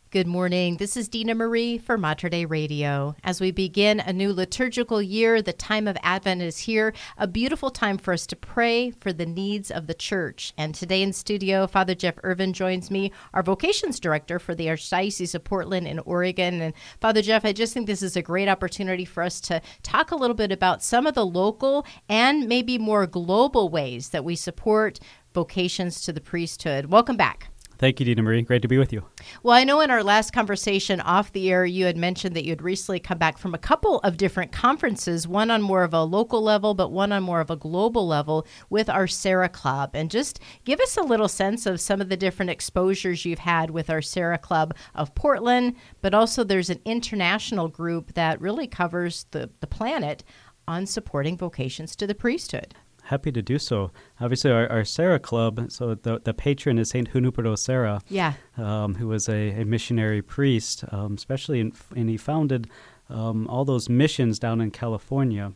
Good morning. This is Dina Marie for Mater Dei Radio. As we begin a new liturgical year, the time of Advent is here, a beautiful time for us to pray for the needs of the church. And today in studio, Father Jeff Irvin joins me, our vocations director for the Archdiocese of Portland in Oregon. And Father Jeff, I just think this is a great opportunity for us to talk a little bit about some of the local and maybe more global ways that we support vocations to the priesthood. Welcome back. Thank you, Dina Marie. Great to be with you. Well, I know in our last conversation off the air, you had mentioned that you had recently come back from a couple of different conferences, one on more of a local level, but one on more of a global level with our Sarah Club. And just give us a little sense of some of the different exposures you've had with our Sarah Club of Portland, but also there's an international group that really covers the planet on supporting vocations to the priesthood. Happy to do so. Obviously, our Sarah Club, so the patron is St. Junipero Serra, who was a missionary priest, and he founded all those missions down in California.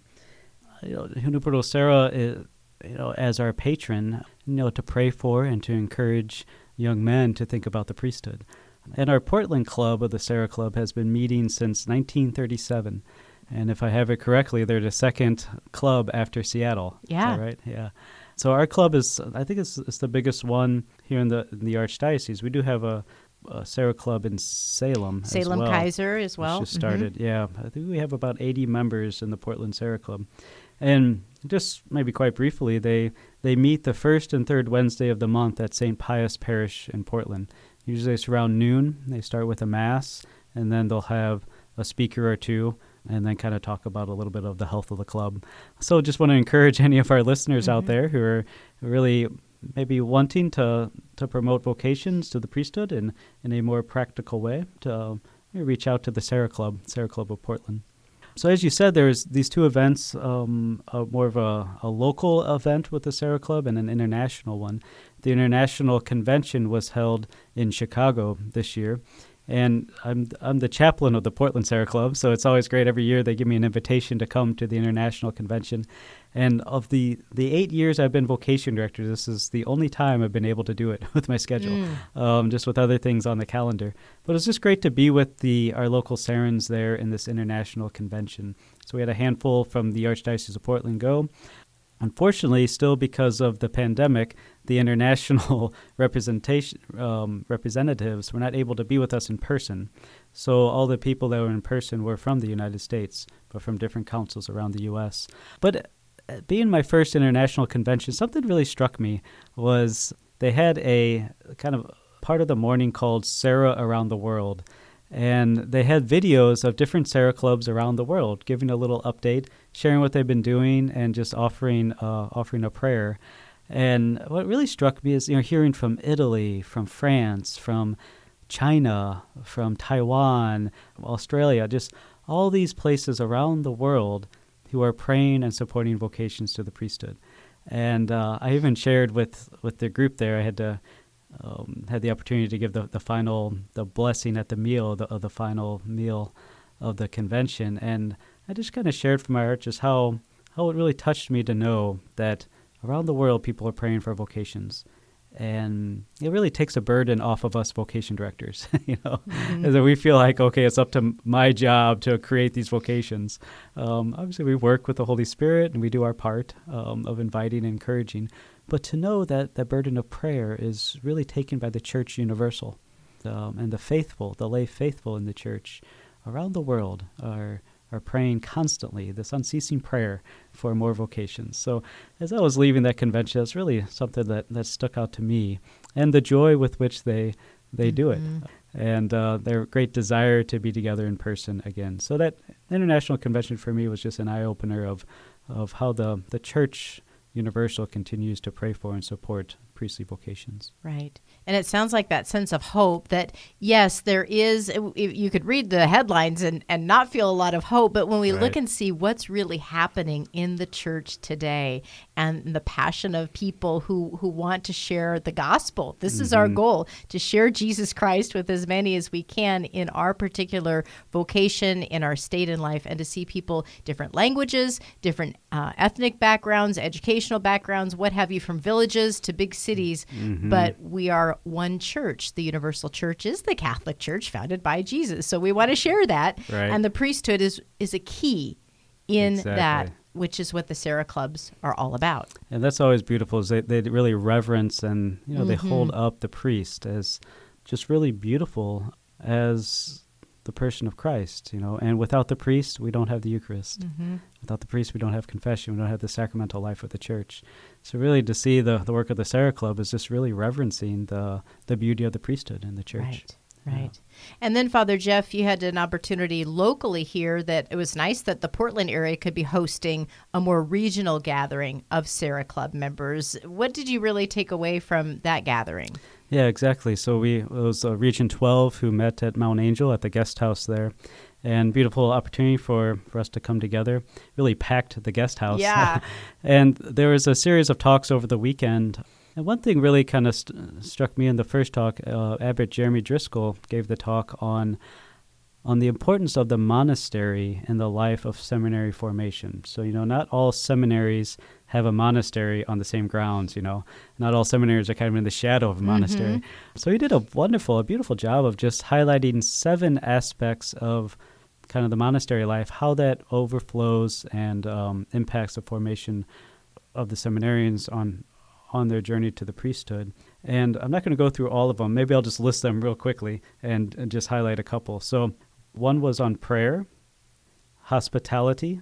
Junipero Serra, as our patron, to pray for and to encourage young men to think about the priesthood. And our Portland Club, of the Sarah Club, has been meeting since 1937. And if I have it correctly, they're the second club after Seattle. Yeah. Is that right? Yeah. So our club is, I think it's the biggest one here in the Archdiocese. We do have a Sarah Club in Salem as well. Kaiser as well. Which just started, yeah. I think we have about 80 members in the Portland Sarah Club. And just maybe quite briefly, they meet the first and third Wednesday of the month at St. Pius Parish in Portland. Usually it's around noon. They start with a mass, and then they'll have a speaker or two, and then kind of talk about a little bit of the health of the club. So just want to encourage any of our listeners out there who are really maybe wanting to promote vocations to the priesthood in a more practical way to reach out to the Sarah Club of Portland. So as you said, there's these two events, more of a local event with the Sarah Club and an international one. The international convention was held in Chicago this year. And I'm the chaplain of the Portland Sarah Club, so it's always great. Every year they give me an invitation to come to the international convention. And of the 8 years I've been vocation director, this is the only time I've been able to do it with my schedule, just with other things on the calendar. But it's just great to be with our local Sarans there in this international convention. So we had a handful from the Archdiocese of Portland go. Unfortunately, still because of the pandemic, the international representatives were not able to be with us in person. So all the people that were in person were from the United States, but from different councils around the U.S. But being my first international convention, something really struck me was they had a kind of part of the morning called Sarah Around the World. And they had videos of different Sarah clubs around the world, giving a little update, sharing what they've been doing, and just offering a prayer. And what really struck me is hearing from Italy, from France, from China, from Taiwan, Australia, just all these places around the world who are praying and supporting vocations to the priesthood. And I even shared with the group there. I had the opportunity to give the blessing at the meal, the final meal of the convention. And I just kind of shared from my heart just how it really touched me to know that around the world people are praying for vocations. And it really takes a burden off of us vocation directors, that we feel like, okay, it's up to my job to create these vocations. Obviously, we work with the Holy Spirit and we do our part of inviting and encouraging. But to know that the burden of prayer is really taken by the Church Universal, and the lay faithful in the Church around the world are praying constantly, this unceasing prayer for more vocations. So as I was leaving that convention, that's really something that stuck out to me, and the joy with which they do it, and their great desire to be together in person again. So that international convention for me was just an eye-opener of how the Church Universal continues to pray for and support priestly vocations. Right. And it sounds like that sense of hope that, yes, there is, you could read the headlines and not feel a lot of hope, but when we look and see what's really happening in the church today and the passion of people who want to share the gospel. This is our goal, to share Jesus Christ with as many as we can in our particular vocation, in our state in life, and to see people, different languages, different ethnic backgrounds, educational backgrounds, what have you, from villages to big cities. But we are one church. The Universal Church is the Catholic Church founded by Jesus. So we want to share that. Right. And the priesthood is a key in Exactly. that, which is what the Sarah Clubs are all about. And that's always beautiful, is they really reverence and, they hold up the priest as just really beautiful as the person of Christ, and without the priest, we don't have the Eucharist. Without the priest, we don't have confession. We don't have the sacramental life of the church. So really to see the work of the Sarah Club is just really reverencing the beauty of the priesthood in the church. Right. And then, Father Jeff, you had an opportunity locally here that it was nice that the Portland area could be hosting a more regional gathering of Sarah Club members. What did you really take away from that gathering? Yeah, exactly. So it was Region 12 who met at Mount Angel at the guest house there. And beautiful opportunity for us to come together. Really packed the guest house. Yeah. And there was a series of talks over the weekend. And one thing really kind of struck me in the first talk. Abbot Jeremy Driscoll gave the talk on the importance of the monastery in the life of seminary formation. So, not all seminaries have a monastery on the same grounds, Not all seminaries are kind of in the shadow of a monastery. So he did a beautiful job of just highlighting 7 aspects of kind of the monastery life, how that overflows and impacts the formation of the seminarians on their journey to the priesthood. And I'm not going to go through all of them. Maybe I'll just list them real quickly and just highlight a couple. So one was on prayer, hospitality,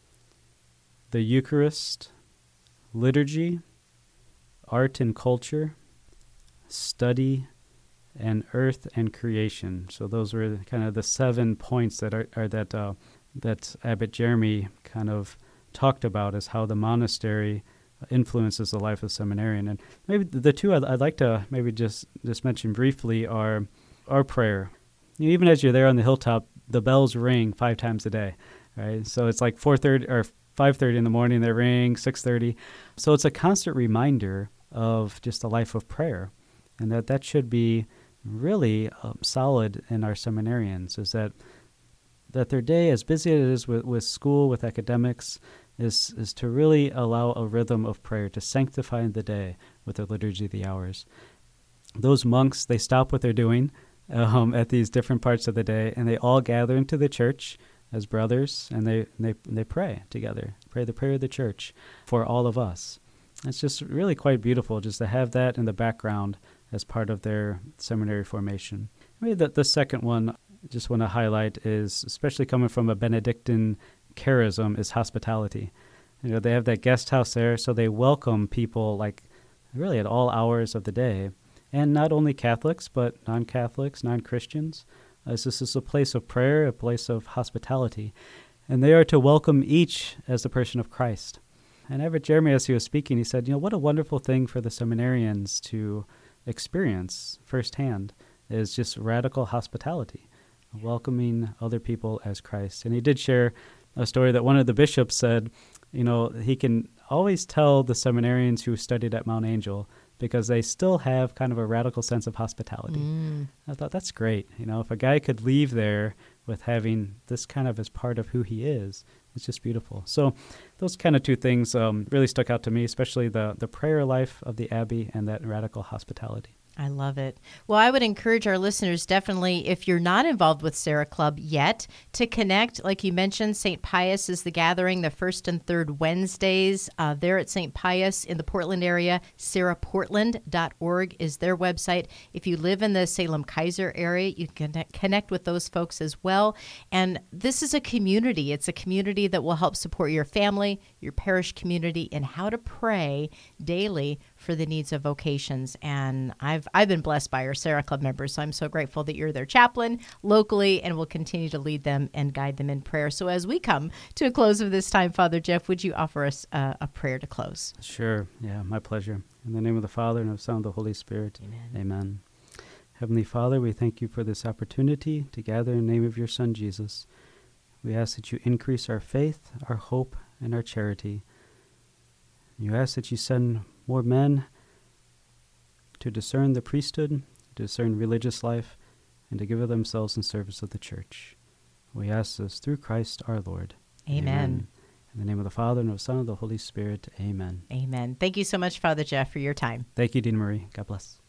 the Eucharist, liturgy, art and culture, study, and earth and creation. So those were kind of the 7 points that Abbot Jeremy kind of talked about, as how the monastery influences the life of seminarian. And maybe the two I'd like to maybe just mention briefly are our prayer. Even as you're there on the hilltop, the bells ring 5 times a day, right? So it's like 4:30 or 5:30 in the morning, they ring, 6:30. So it's a constant reminder of just the life of prayer, and that should be really solid in our seminarians, is that their day, as busy as it is with school, with academics, is to really allow a rhythm of prayer, to sanctify the day with the Liturgy of the Hours. Those monks, they stop what they're doing at these different parts of the day, and they all gather into the church as brothers, and they pray together, pray the prayer of the church for all of us. It's just really quite beautiful just to have that in the background as part of their seminary formation. Maybe the second one I just want to highlight is, especially coming from a Benedictine charism, is hospitality. They have that guest house there, so they welcome people like really at all hours of the day, and not only Catholics, but non-Catholics, non-Christians. This is a place of prayer, a place of hospitality, and they are to welcome each as the person of Christ. And Abbot Jeremy, as he was speaking, he said, what a wonderful thing for the seminarians to experience firsthand is just radical hospitality, welcoming other people as Christ. And he did share a story that one of the bishops said, he can always tell the seminarians who studied at Mount Angel because they still have kind of a radical sense of hospitality. I thought that's great. If a guy could leave there with having this kind of as part of who he is, it's just beautiful. So those kind of 2 things really stuck out to me, especially the prayer life of the Abbey and that radical hospitality. I love it. Well, I would encourage our listeners definitely, if you're not involved with Sarah Club yet, to connect. Like you mentioned, St. Pius is the gathering the first and third Wednesdays there at St. Pius in the Portland area. sarahportland.org is their website. If you live in the Salem-Keizer area, you can connect with those folks as well. And this is a community. It's a community that will help support your family, your parish community, in how to pray daily for the needs of vocations. And I've been blessed by our Sarah Club members, so I'm so grateful that you're their chaplain locally and will continue to lead them and guide them in prayer. So as we come to a close of this time, Father Jeff, would you offer us a prayer to close? Sure. Yeah, my pleasure. In the name of the Father, and of the Son, and of the Holy Spirit. Amen. Amen. Heavenly Father, we thank you for this opportunity to gather in the name of your Son, Jesus. We ask that you increase our faith, our hope, and our charity. You ask that you send more men to discern the priesthood, to discern religious life, and to give of themselves in service of the church. We ask this through Christ our Lord. Amen. In the name of the Father, and of the Son, and of the Holy Spirit. Amen. Amen. Thank you so much, Father Jeff, for your time. Thank you, Dina Marie. God bless.